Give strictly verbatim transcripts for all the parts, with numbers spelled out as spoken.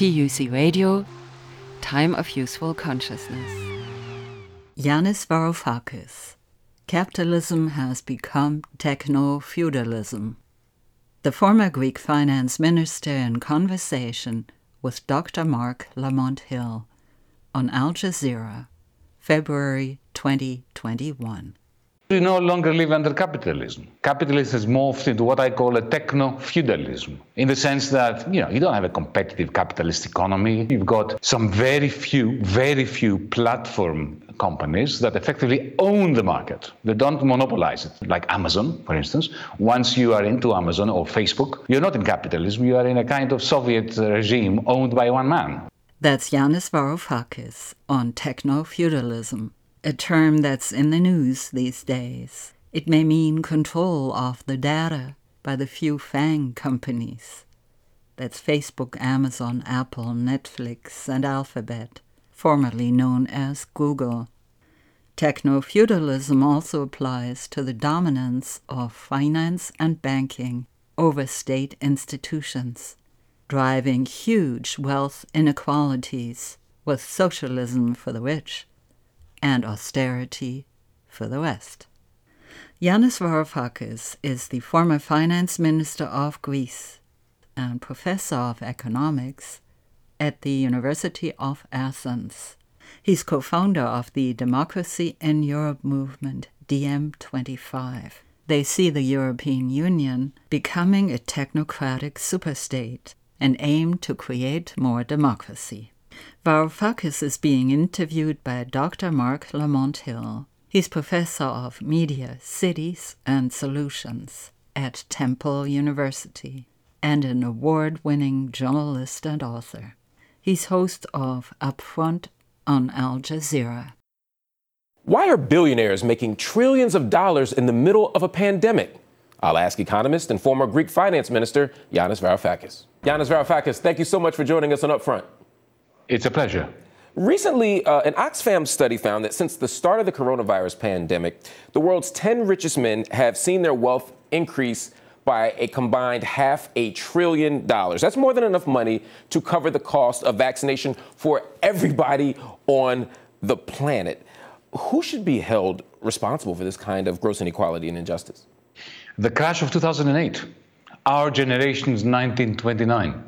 T U C Radio, Time of Useful Consciousness. Yanis Varoufakis. Capitalism has become techno-feudalism. The former Greek finance minister in conversation with Doctor Mark Lamont Hill on Al Jazeera, February twenty twenty-one. We no longer live under capitalism. Capitalism has morphed into what I call a techno-feudalism, in the sense that, you know, you don't have a competitive capitalist economy. You've got some very few, very few platform companies that effectively own the market. They don't monopolize it, like Amazon, for instance. Once you are into Amazon or Facebook, you're not in capitalism, you are in a kind of Soviet regime owned by one man. That's Yanis Varoufakis on techno-feudalism, a term that's in the news these days. It may mean control of the data by the few FANG companies. That's Facebook, Amazon, Apple, Netflix, and Alphabet, formerly known as Google. Techno-feudalism also applies to the dominance of finance and banking over state institutions, driving huge wealth inequalities with socialism for the rich and austerity for the West. Yanis Varoufakis is the former finance minister of Greece and professor of economics at the University of Athens. He's co-founder of the Democracy in Europe movement, D M twenty-five. They see the European Union becoming a technocratic superstate and aim to create more democracy. Varoufakis is being interviewed by Doctor Mark Lamont Hill. He's professor of media, cities, and solutions at Temple University and an award-winning journalist and author. He's host of Upfront on Al Jazeera. Why are billionaires making trillions of dollars in the middle of a pandemic? I'll ask economist and former Greek finance minister Yanis Varoufakis. Yanis Varoufakis, thank you so much for joining us on Upfront. It's a pleasure. Recently, uh, an Oxfam study found that since the start of the coronavirus pandemic, the world's ten richest men have seen their wealth increase by a combined half a trillion dollars. That's more than enough money to cover the cost of vaccination for everybody on the planet. Who should be held responsible for this kind of gross inequality and injustice? The crash of two thousand eight, our generation's nineteen twenty-nine.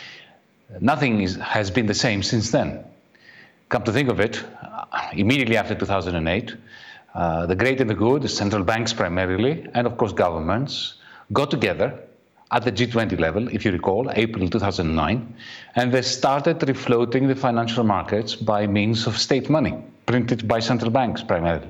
Nothing is, has been the same since then. Come to think of it, uh, immediately after two thousand eight, uh, the great and the good, the central banks primarily, and of course governments, got together at the G twenty level, if you recall, April two thousand nine, and they started refloating the financial markets by means of state money, printed by central banks primarily.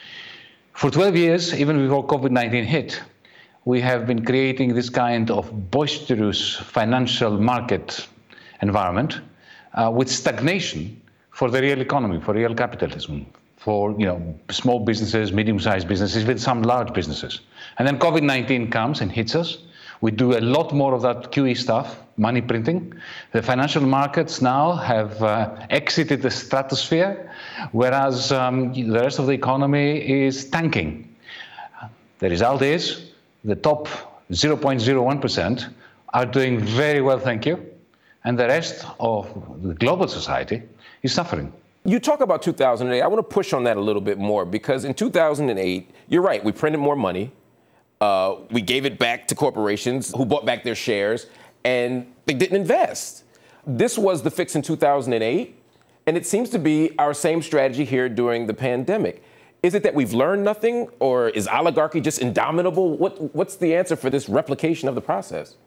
For twelve years, even before COVID nineteen hit, we have been creating this kind of boisterous financial market environment uh, with stagnation for the real economy, for real capitalism, for you know small businesses, medium-sized businesses, even some large businesses. And then COVID nineteen comes and hits us. We do a lot more of that Q E stuff, money printing. The financial markets now have uh, exited the stratosphere, whereas um, the rest of the economy is tanking. The result is the top zero point zero one percent are doing very well, thank you, and the rest of the global society is suffering. You talk about two thousand eight. I want to push on that a little bit more because in two thousand eight, you're right, we printed more money. Uh, we gave it back to corporations who bought back their shares, and they didn't invest. This was the fix in two thousand eight, and it seems to be our same strategy here during the pandemic. Is it that we've learned nothing, or is oligarchy just indomitable? What, what's the answer for this replication of the process?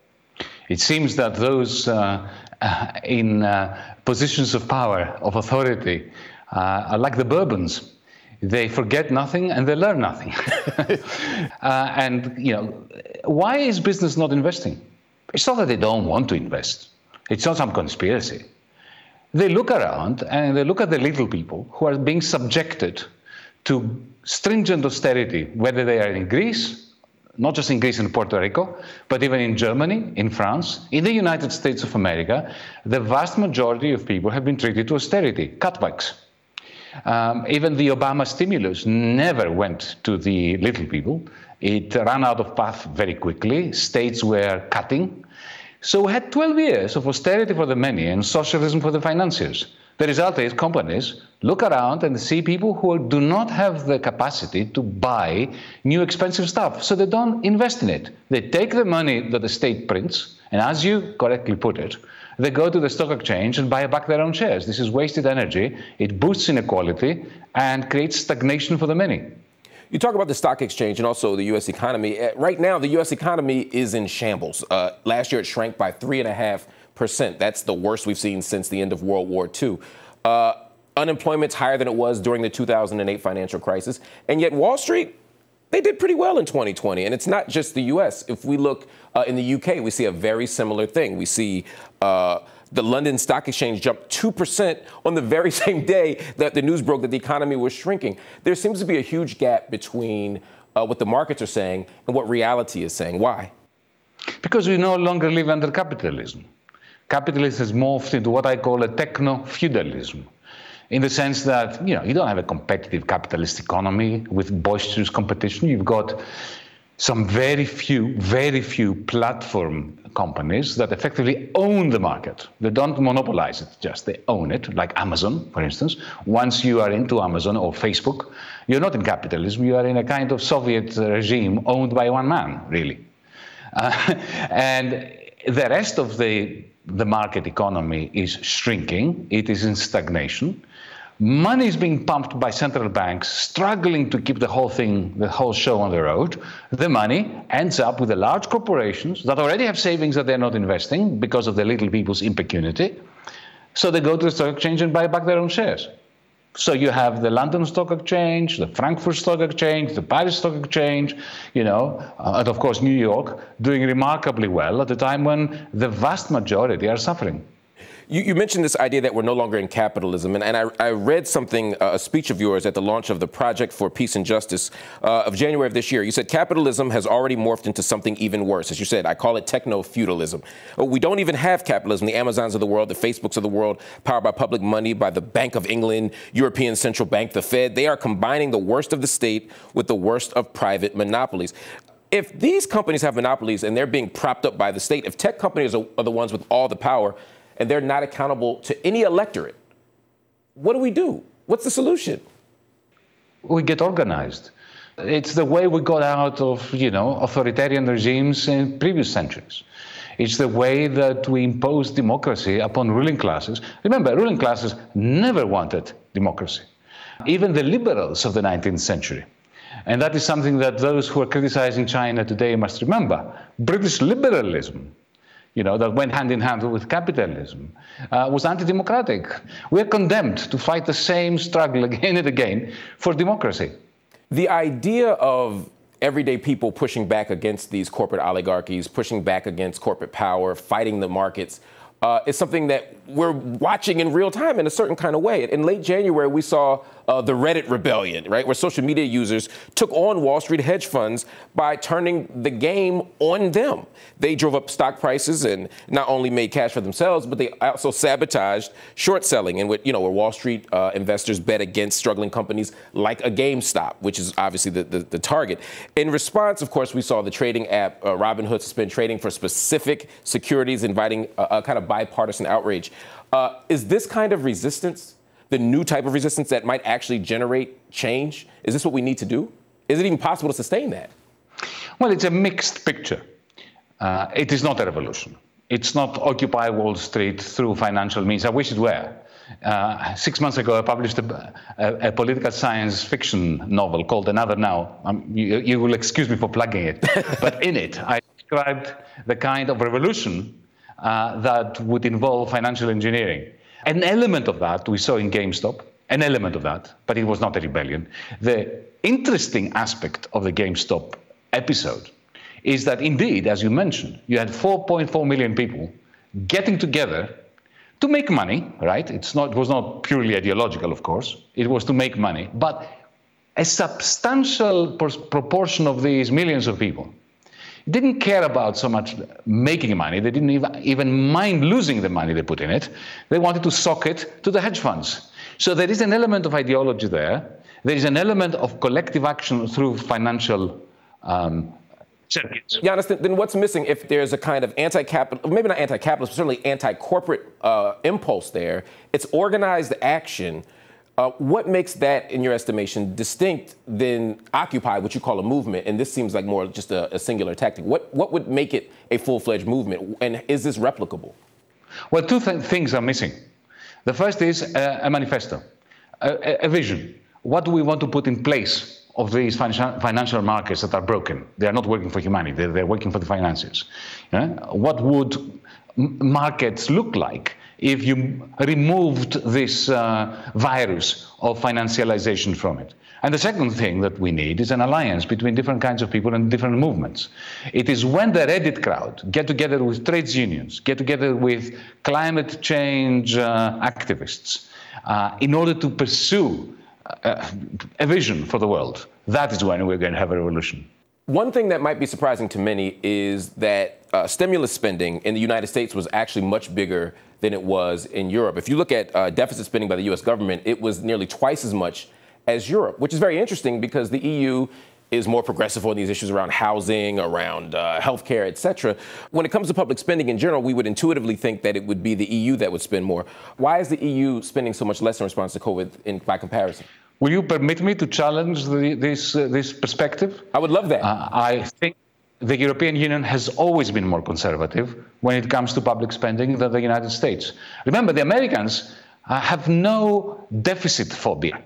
It seems that those uh, uh, in uh, positions of power, of authority, uh, are like the Bourbons. They forget nothing and they learn nothing. uh, and, you know, why is business not investing? It's not that they don't want to invest. It's not some conspiracy. They look around and they look at the little people who are being subjected to stringent austerity, whether they are in Greece, not just in Greece and Puerto Rico, but even in Germany, in France, in the United States of America. The vast majority of people have been treated to austerity, cutbacks. Um, even the Obama stimulus never went to the little people. It ran out of path very quickly. States were cutting. So we had twelve years of austerity for the many and socialism for the financiers. The result is companies look around and see people who do not have the capacity to buy new expensive stuff, so they don't invest in it. They take the money that the state prints, and as you correctly put it, they go to the stock exchange and buy back their own shares. This is wasted energy. It boosts inequality and creates stagnation for the many. You talk about the stock exchange and also the U S economy. Right now, the U S economy is in shambles. Uh, last year, it shrank by three and a half percent. That's the worst we've seen since the end of World War Two. Uh, unemployment's higher than it was during the two thousand eight financial crisis. And yet Wall Street, they did pretty well in twenty twenty. And it's not just the U S. If we look uh, in the U K, we see a very similar thing. We see uh, the London Stock Exchange jumped two percent on the very same day that the news broke that the economy was shrinking. There seems to be a huge gap between uh, what the markets are saying and what reality is saying. Why? Because we no longer live under capitalism. Capitalism has morphed into what I call a techno-feudalism, in the sense that, you know, you don't have a competitive capitalist economy with boisterous competition. You've got some very few, very few platform companies that effectively own the market. They don't monopolize it, just they own it, like Amazon, for instance. Once you are into Amazon or Facebook, you're not in capitalism, you are in a kind of Soviet regime owned by one man, really. Uh, and the rest of the the market economy is shrinking. It is in stagnation. Money is being pumped by central banks, struggling to keep the whole thing, the whole show on the road. The money ends up with the large corporations that already have savings that they're not investing because of the little people's impunity. So they go to the stock exchange and buy back their own shares. So you have the London Stock Exchange, the Frankfurt Stock Exchange, the Paris Stock Exchange, you know, uh, and of course New York, doing remarkably well at a time when the vast majority are suffering. You, you mentioned this idea that we're no longer in capitalism, and, and I, I read something, uh, a speech of yours at the launch of the Project for Peace and Justice uh, of January of this year. You said capitalism has already morphed into something even worse. As you said, I call it techno-feudalism. We don't even have capitalism. The Amazons of the world, the Facebooks of the world, powered by public money, by the Bank of England, European Central Bank, the Fed, they are combining the worst of the state with the worst of private monopolies. If these companies have monopolies and they're being propped up by the state, if tech companies are, are the ones with all the power, and they're not accountable to any electorate, what do we do? What's the solution? We get organized. It's the way we got out of, you know, authoritarian regimes in previous centuries. It's the way that we impose democracy upon ruling classes. Remember, ruling classes never wanted democracy, even the liberals of the nineteenth century. And that is something that those who are criticizing China today must remember. British liberalism, you know, that went hand in hand with capitalism, uh, was anti-democratic. We are condemned to fight the same struggle again and again for democracy. The idea of everyday people pushing back against these corporate oligarchies, pushing back against corporate power, fighting the markets, uh, is something that we're watching in real time in a certain kind of way. In late January, we saw uh, the Reddit rebellion, right, where social media users took on Wall Street hedge funds by turning the game on them. They drove up stock prices and not only made cash for themselves, but they also sabotaged short selling, and you know, where Wall Street uh, investors bet against struggling companies like a GameStop, which is obviously the, the, the target. In response, of course, we saw the trading app uh, Robinhood suspend trading for specific securities, inviting a, a kind of bipartisan outrage. Uh, is this kind of resistance the new type of resistance that might actually generate change? Is this what we need to do? Is it even possible to sustain that? Well, it's a mixed picture. Uh, it is not a revolution. It's not Occupy Wall Street through financial means. I wish it were. Uh, six months ago, I published a, a, a political science fiction novel called Another Now. Um, you, you will excuse me for plugging it. But in it, I described the kind of revolution uh, that would involve financial engineering. An element of that we saw in GameStop, an element of that, but it was not a rebellion. The interesting aspect of the GameStop episode is that indeed, as you mentioned, you had four point four million people getting together to make money, right? It's not, it was not purely ideological, of course. It was to make money. But a substantial proportion of these millions of people didn't care about so much making money. They didn't even, even mind losing the money they put in it. They wanted to sock it to the hedge funds. So there is an element of ideology there. There is an element of collective action through financial um, circuits. Yanis, then, then what's missing if there's a kind of anti-capital, maybe not anti-capitalist, but certainly anti-corporate uh, impulse there? It's organized action. Uh, what makes that, in your estimation, distinct than Occupy, which you call a movement? And this seems like more just a, a singular tactic. What what would make it a full-fledged movement? And is this replicable? Well, two th- things are missing. The first is uh, a manifesto, a, a vision. What do we want to put in place of these financial markets that are broken? They are not working for humanity, they're, they're working for the finances. Yeah? What would m- markets look like if you removed this uh, virus of financialization from it? And the second thing that we need is an alliance between different kinds of people and different movements. It is when the Reddit crowd get together with trades unions, get together with climate change uh, activists, uh, in order to pursue uh, a vision for the world, that is when we're going to have a revolution. One thing that might be surprising to many is that uh, stimulus spending in the United States was actually much bigger than it was in Europe. If you look at uh, deficit spending by the U S government, it was nearly twice as much as Europe, which is very interesting because the E U is more progressive on these issues around housing, around uh, healthcare, et cetera. When it comes to public spending in general, we would intuitively think that it would be the E U that would spend more. Why is the E U spending so much less in response to COVID in, by comparison? Will you permit me to challenge the, this, uh, this perspective? I would love that. Uh, I think the European Union has always been more conservative when it comes to public spending than the United States. Remember, the Americans uh, have no deficit phobia.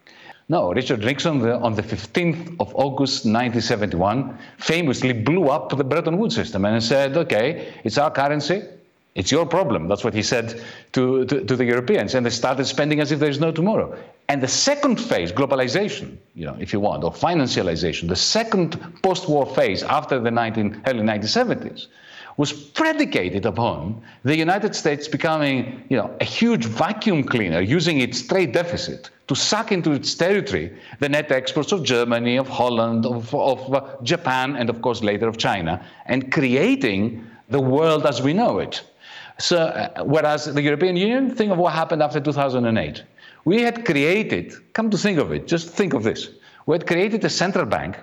No, Richard Nixon the, on the fifteenth of August nineteen seventy-one famously blew up the Bretton Woods system and said, okay, it's our currency, it's your problem. That's what he said to, to, to the Europeans. And they started spending as if there's no tomorrow. And the second phase, globalization, you know, if you want, or financialization, the second post-war phase after the nineteen, early nineteen seventies, was predicated upon the United States becoming, you know, a huge vacuum cleaner, using its trade deficit to suck into its territory the net exports of Germany, of Holland, of, of uh, Japan, and of course later of China, and creating the world as we know it. So, uh, whereas the European Union, think of what happened after two thousand eight. We had created, come to think of it, just think of this. We had created a central bank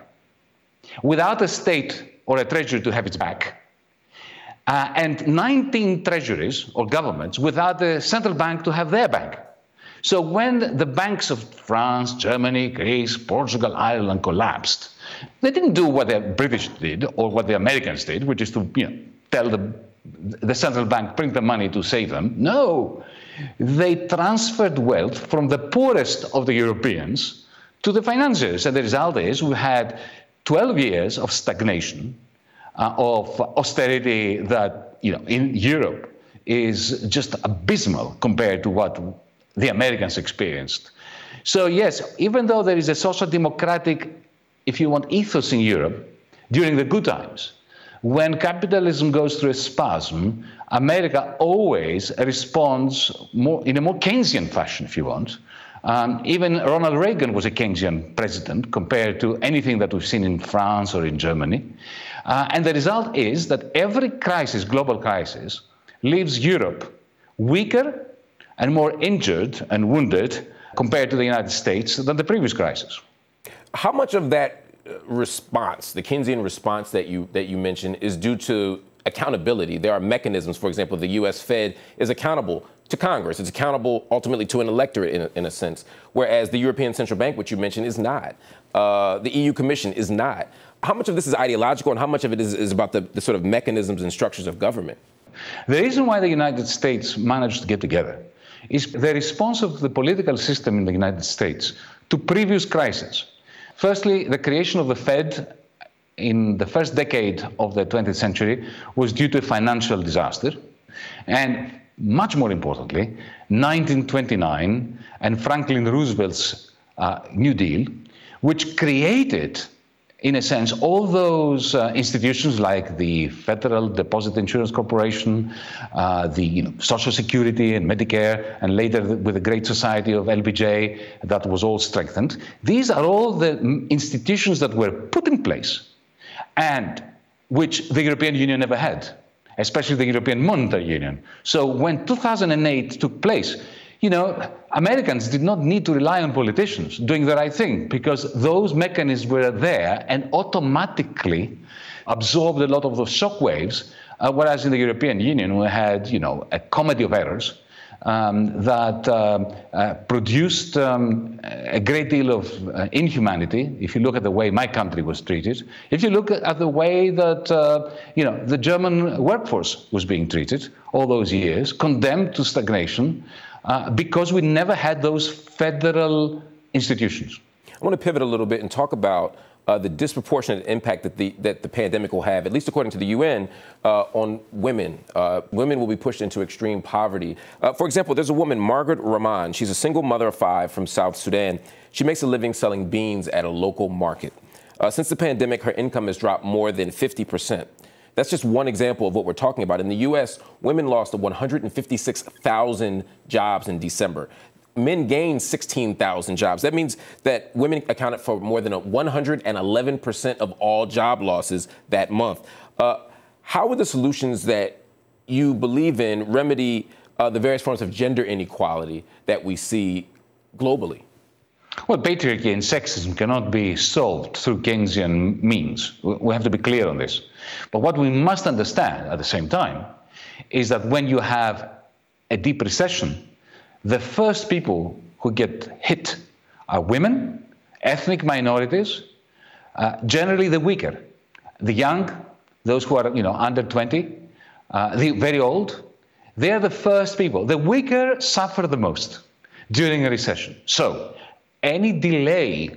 without a state or a treasury to have its back, uh, and nineteen treasuries or governments without the central bank to have their back. So when the banks of France, Germany, Greece, Portugal, Ireland collapsed, they didn't do what the British did or what the Americans did, which is to, you know, tell the, the central bank, print the money to save them. No, they transferred wealth from the poorest of the Europeans to the financiers. And the result is we had twelve years of stagnation, uh, of austerity that, you know, in Europe is just abysmal compared to what the Americans experienced. So yes, even though there is a social democratic, if you want, ethos in Europe during the good times, when capitalism goes through a spasm, America always responds more in a more Keynesian fashion, if you want. Um, even Ronald Reagan was a Keynesian president compared to anything that we've seen in France or in Germany. Uh, and the result is that every crisis, global crisis, leaves Europe weaker and more injured and wounded compared to the United States than the previous crisis. How much of that response, the Keynesian response that you that you mentioned, is due to accountability? There are mechanisms. For example, the U S Fed is accountable to Congress. It's accountable ultimately to an electorate in a, in a sense, whereas the European Central Bank, which you mentioned, is not. Uh, the E U Commission is not. How much of this is ideological and how much of it is, is about the, the sort of mechanisms and structures of government? The reason why the United States managed to get together is the response of the political system in the United States to previous crises. Firstly, the creation of the Fed in the first decade of the twentieth century was due to a financial disaster. And much more importantly, nineteen twenty-nine and Franklin Roosevelt's uh, New Deal, which created, in a sense, all those uh, institutions like the Federal Deposit Insurance Corporation, uh, the you know, Social Security and Medicare, and later with the Great Society of L B J, that was all strengthened. These are all the institutions that were put in place and which the European Union never had, especially the European Monetary Union. So when two thousand eight took place, you know, Americans did not need to rely on politicians doing the right thing because those mechanisms were there and automatically absorbed a lot of those shock waves, uh, whereas in the European Union we had, you know, a comedy of errors um, that uh, uh, produced um, a great deal of uh, inhumanity. If you look at the way my country was treated, if you look at the way that, uh, you know, the German workforce was being treated all those years, condemned to stagnation, uh, because we never had those federal institutions. I want to pivot a little bit and talk about Uh, the disproportionate impact that the that the pandemic will have, at least according to the U N, uh, on women. Uh, women will be pushed into extreme poverty. Uh, for example, there's a woman, Margaret Rahman. She's a single mother of five from South Sudan. She makes a living selling beans at a local market. Uh, since the pandemic, her income has dropped more than fifty percent. That's just one example of what we're talking about. In the U S, women lost one hundred fifty-six thousand jobs in December. Men gained sixteen thousand jobs. That means that women accounted for more than one hundred eleven percent of all job losses that month. Uh, how would the solutions that you believe in remedy uh, the various forms of gender inequality that we see globally? Well, patriarchy and sexism cannot be solved through Keynesian means. We have to be clear on this. But what we must understand at the same time is that when you have a deep recession, the first people who get hit are women, ethnic minorities, uh, generally the weaker, the young, those who are, you know, under twenty, uh, the very old. They are the first people. The weaker suffer the most during a recession. So any delay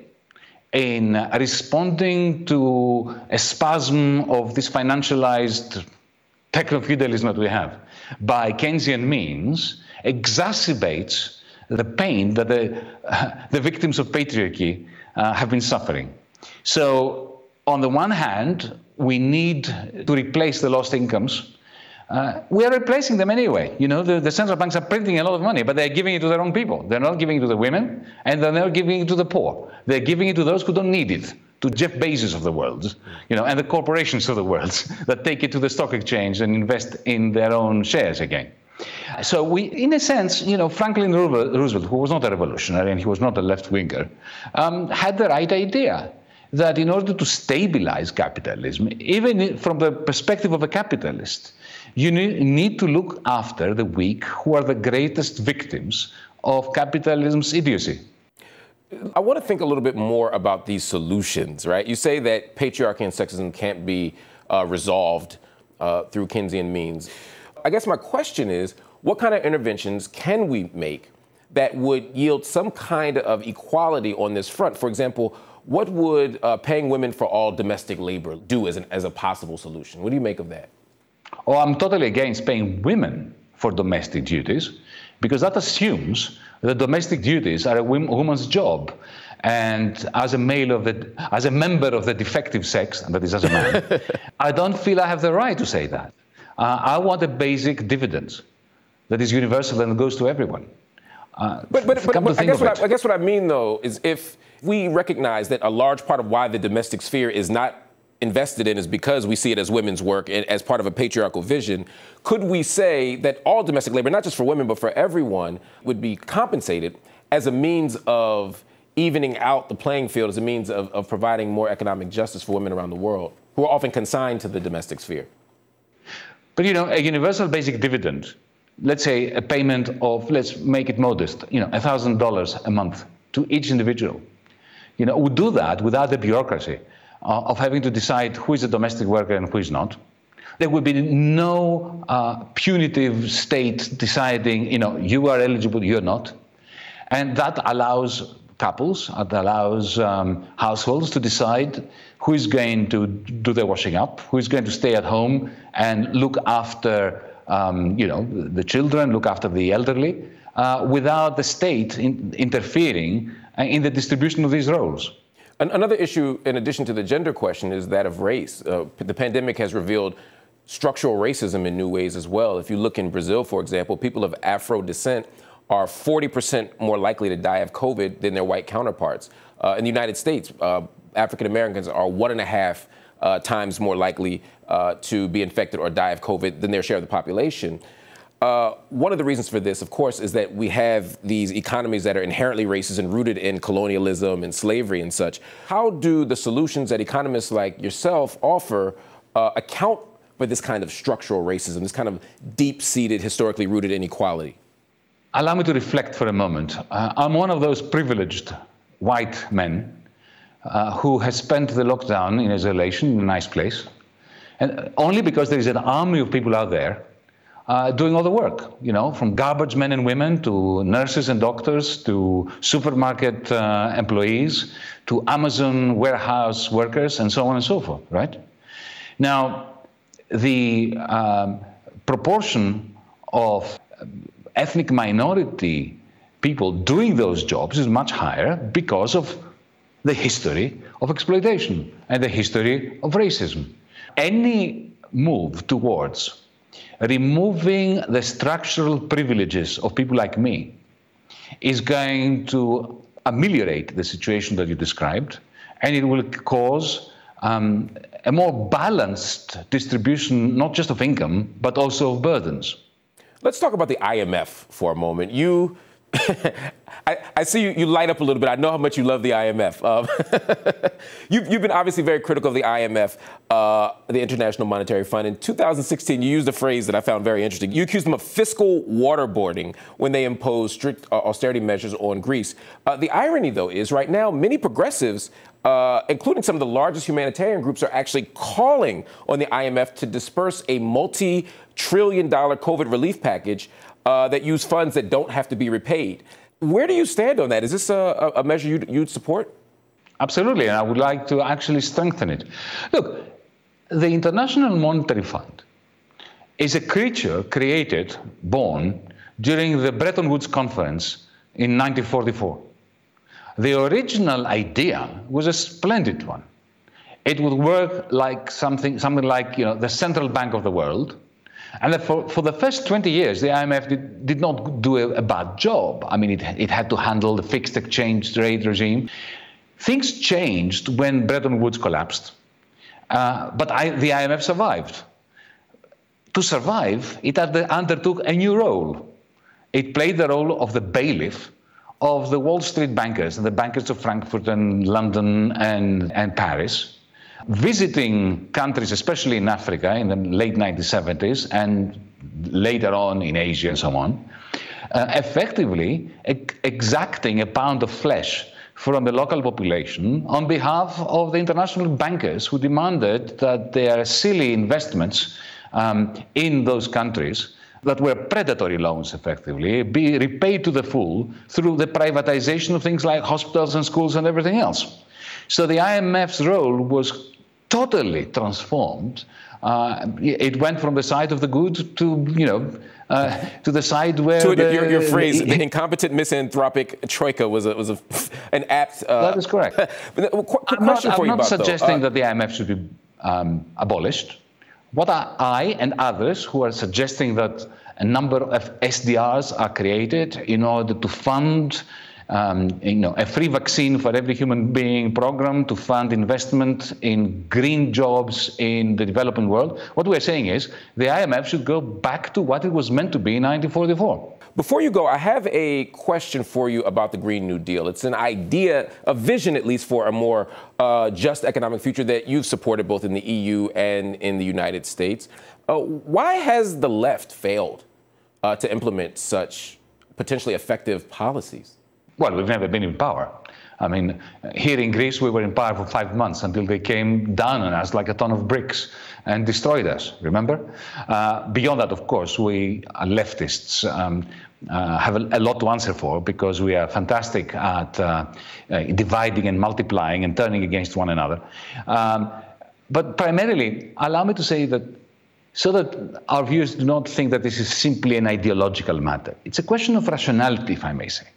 in responding to a spasm of this financialized techno-feudalism that we have by Keynesian means exacerbates the pain that the, uh, the victims of patriarchy uh, have been suffering. So on the one hand, we need to replace the lost incomes. Uh, we are replacing them anyway. You know, the, the central banks are printing a lot of money, but they're giving it to the wrong people. They're not giving it to the women, and they're not giving it to the poor. They're giving it to those who don't need it, to Jeff Bezos of the world, you know, and the corporations of the world that take it to the stock exchange and invest in their own shares again. So we, in a sense, you know, Franklin Roosevelt, who was not a revolutionary and he was not a left-winger, um, had the right idea that in order to stabilize capitalism, even from the perspective of a capitalist, you need to look after the weak, who are the greatest victims of capitalism's idiocy. I want to think a little bit more about these solutions, right? You say that patriarchy and sexism can't be uh, resolved uh, through Keynesian means. I guess my question is, what kind of interventions can we make that would yield some kind of equality on this front? For example, what would uh, paying women for all domestic labor do as, an, as a possible solution? What do you make of that? Oh, I'm totally against paying women for domestic duties, because that assumes that domestic duties are a woman's job. And as a male of the, as a member of the defective sex, and that is as a man, I don't feel I have the right to say that. Uh, I want a basic dividend that is universal and goes to everyone. Uh, but but, but, but I, guess what I, I guess what I mean, though, is if we recognize that a large part of why the domestic sphere is not invested in is because we see it as women's work and as part of a patriarchal vision, could we say that all domestic labor, not just for women, but for everyone, would be compensated as a means of evening out the playing field, as a means of, of providing more economic justice for women around the world who are often consigned to the domestic sphere? But, you know, a universal basic dividend, let's say a payment of, let's make it modest, you know, one thousand dollars a month to each individual, you know, would do that without the bureaucracy uh, of having to decide who is a domestic worker and who is not. There would be no uh, punitive state deciding, you know, you are eligible, you're not. And that allows couples, it allows um, households to decide who is going to do their washing up, who is going to stay at home and look after, um, you know, the children, look after the elderly, uh, without the state in, interfering in the distribution of these roles. Another issue, in addition to the gender question, is that of race. Uh, the pandemic has revealed structural racism in new ways as well. If you look in Brazil, for example, people of Afro descent are forty percent more likely to die of COVID than their white counterparts. Uh, in the United States, uh, African Americans are one and a half uh, times more likely uh, to be infected or die of COVID than their share of the population. Uh, one of the reasons for this, of course, is that we have these economies that are inherently racist and rooted in colonialism and slavery and such. How do the solutions that economists like yourself offer uh, account for this kind of structural racism, this kind of deep-seated, historically rooted inequality? Allow me to reflect for a moment. Uh, I'm one of those privileged white men uh, who has spent the lockdown in isolation in a nice place, and only because there is an army of people out there uh, doing all the work, you know, from garbage men and women to nurses and doctors to supermarket uh, employees to Amazon warehouse workers and so on and so forth, right? Now, the um, proportion of ethnic minority people doing those jobs is much higher because of the history of exploitation and the history of racism. Any move towards removing the structural privileges of people like me is going to ameliorate the situation that you described, and it will cause um, a more balanced distribution, not just of income, but also of burdens. Let's talk about the I M F for a moment. You, I, I see you, you light up a little bit. I know how much you love the I M F. Um, you've, you've been obviously very critical of the I M F, uh, the International Monetary Fund. In two thousand sixteen, you used a phrase that I found very interesting. You accused them of fiscal waterboarding when they imposed strict uh, austerity measures on Greece. Uh, the irony, though, is right now many progressives, uh, including some of the largest humanitarian groups, are actually calling on the I M F to disperse a multi-trillion dollar COVID relief package uh, that use funds that don't have to be repaid. Where do you stand on that? Is this a, a measure you'd, you'd support? Absolutely, and I would like to actually strengthen it. Look, the International Monetary Fund is a creature created, born, during the Bretton Woods Conference in nineteen forty-four. The original idea was a splendid one. It would work like something, something like, you know, the central bank of the world. And for, for the first twenty years, the I M F did, did not do a, a bad job. I mean, it, it had to handle the fixed exchange rate regime. Things changed when Bretton Woods collapsed, uh, but I, the I M F survived. To survive, it undertook a new role. It played the role of the bailiff of the Wall Street bankers and the bankers of Frankfurt and London and, and Paris, visiting countries, especially in Africa in the late nineteen seventies and later on in Asia and so on, uh, effectively ex- exacting a pound of flesh from the local population on behalf of the international bankers who demanded that their silly investments um, in those countries that were predatory loans, effectively, be repaid to the full through the privatization of things like hospitals and schools and everything else. So the I M F's role was totally transformed. Uh, it went from the side of the good to, you know, uh, to the side where to the, your, your phrase, the incompetent misanthropic troika was a, was a, an apt. Uh, that is correct. But a quick I'm question not, for I'm you, not Bob, suggesting uh, that the I M F should be um, abolished. What are I and others who are suggesting that a number of S D Rs are created in order to fund um, you know, a free vaccine for every human being program, to fund investment in green jobs in the developing world. What we're saying is the I M F should go back to what it was meant to be in nineteen forty-four. Before you go, I have a question for you about the Green New Deal. It's an idea, a vision at least, for a more uh, just economic future that you've supported both in the E U and in the United States. Uh, why has the left failed uh, to implement such potentially effective policies? Well, we've never been in power. I mean, here in Greece, we were in power for five months until they came down on us like a ton of bricks and destroyed us, remember? Uh, beyond that, of course, we are leftists um, uh, have a, a lot to answer for because we are fantastic at uh, uh, dividing and multiplying and turning against one another. Um, but primarily, allow me to say that so that our viewers do not think that this is simply an ideological matter. It's a question of rationality, if I may say.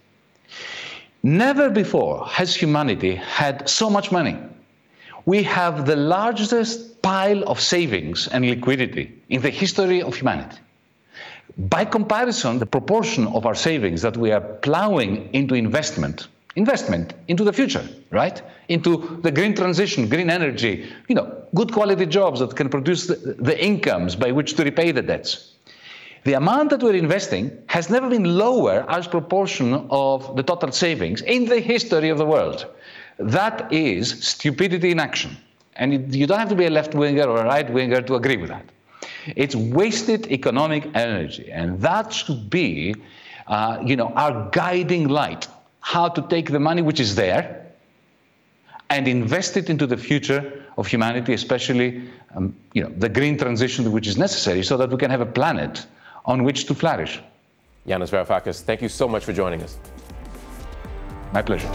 Never before has humanity had so much money. We have the largest pile of savings and liquidity in the history of humanity. By comparison, the proportion of our savings that we are plowing into investment, investment into the future, right? Into the green transition, green energy, you know, good quality jobs that can produce the, the incomes by which to repay the debts. The amount that we're investing has never been lower as proportion of the total savings in the history of the world. That is stupidity in action. And it, you don't have to be a left-winger or a right-winger to agree with that. It's wasted economic energy, and that should be uh, you know, our guiding light, how to take the money which is there and invest it into the future of humanity, especially um, you know, the green transition which is necessary so that we can have a planet on which to flourish. Yanis Varoufakis, thank you so much for joining us. My pleasure.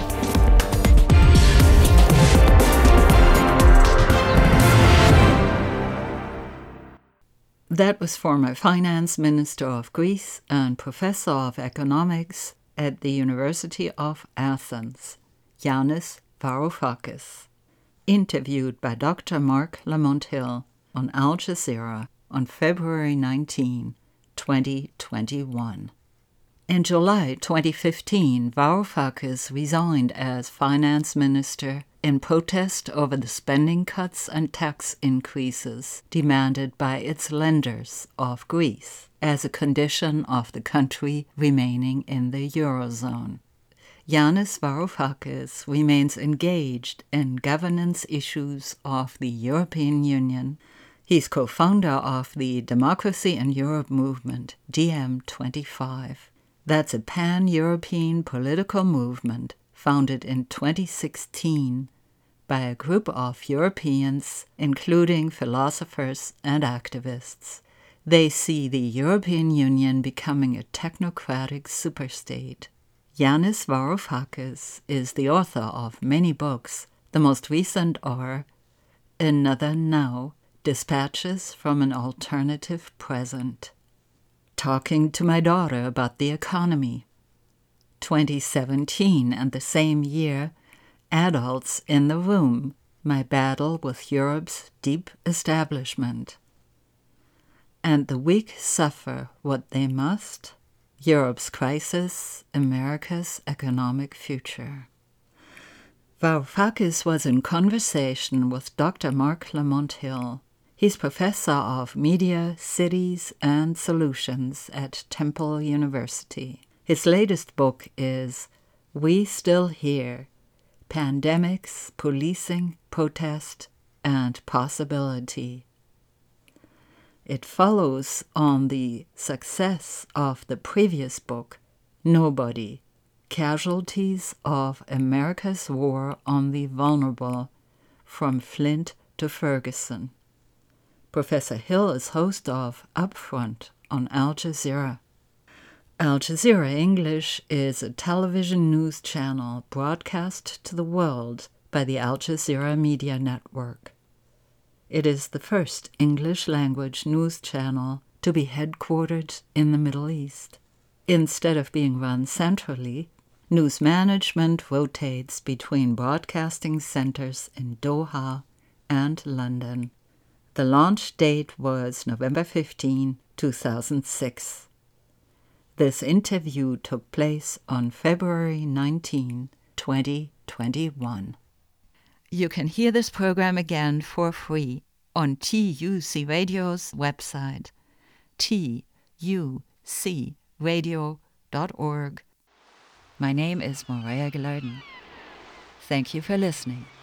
That was former Finance Minister of Greece and Professor of Economics at the University of Athens, Yanis Varoufakis, interviewed by Doctor Mark Lamont Hill on Al Jazeera on February nineteenth, twenty twenty-one. In July twenty fifteen, Varoufakis resigned as finance minister in protest over the spending cuts and tax increases demanded by its lenders of Greece as a condition of the country remaining in the Eurozone. Yanis Varoufakis remains engaged in governance issues of the European Union. He's co-founder of the Democracy in Europe movement, D M twenty-five. That's a pan-European political movement founded in twenty sixteen by a group of Europeans, including philosophers and activists. They see the European Union becoming a technocratic superstate. Yanis Varoufakis is the author of many books. The most recent are Another Now, Dispatches from an Alternative Present, Talking to My Daughter About the Economy, twenty seventeen and the same year, Adults in the Room, My Battle with Europe's Deep Establishment, and The Weak Suffer What They Must, Europe's Crisis, America's Economic Future. Varoufakis was in conversation with Doctor Mark Lamont Hill. He's professor of media, cities, and solutions at Temple University. His latest book is We Still Here: Pandemics, Policing, Protest, and Possibility. It follows on the success of the previous book, Nobody: Casualties of America's War on the Vulnerable, From Flint to Ferguson. Professor Hill is host of Upfront on Al Jazeera. Al Jazeera English is a television news channel broadcast to the world by the Al Jazeera Media Network. It is the first English-language news channel to be headquartered in the Middle East. Instead of being run centrally, news management rotates between broadcasting centers in Doha and London. The launch date was November fifteenth, two thousand six. This interview took place on February nineteenth, twenty twenty-one. You can hear this program again for free on T U C Radio's website, T U C radio dot org. My name is Morea Gilardin. Thank you for listening.